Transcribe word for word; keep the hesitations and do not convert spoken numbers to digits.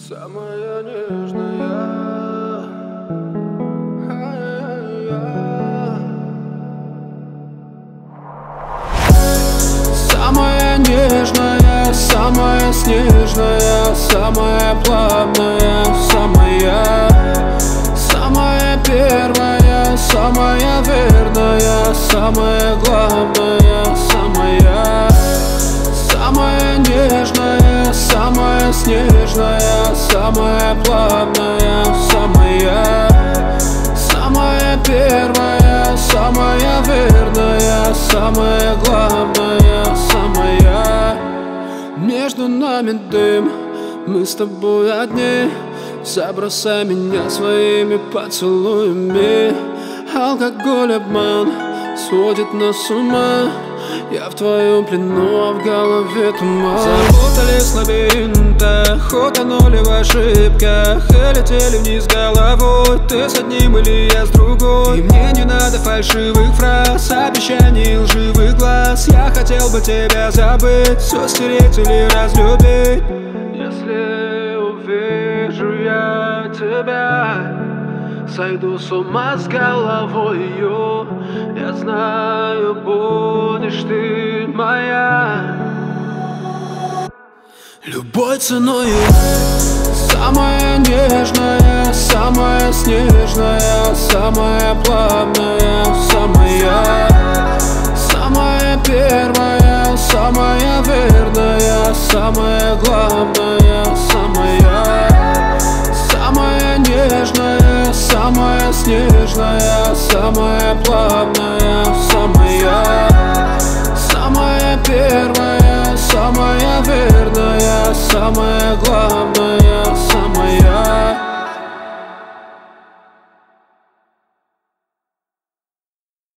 Самая нежная, самая нежная, самая снежная, самая плавная, самая, самая первая, самая верная, самая главная, самая, самая нежная, самая снежная, самая плавная, самая, самая первая, самая верная, самая главная, самая. Между нами дым, мы с тобой одни. Забросай меня своими поцелуями. Алкоголь, обман сводит нас с ума. Я в твоем плену, а в голове туман. Запутались в лабиринтах, утонули в ошибках и летели вниз головой. Ты с одним или я с другой. И мне не надо фальшивых фраз, обещаний и лживых глаз. Я хотел бы тебя забыть, все стереть или разлюбить. Если увижу я тебя, сойду с ума с головою. Я знаю, будешь ты моя любой ценой. Самая нежная, самая снежная, самая плавная, самая, самая первая, самая верная, самая главная, самая, самая нежная, самая снежная, самая плавная, самая, самая первая, самая верная, самая главная.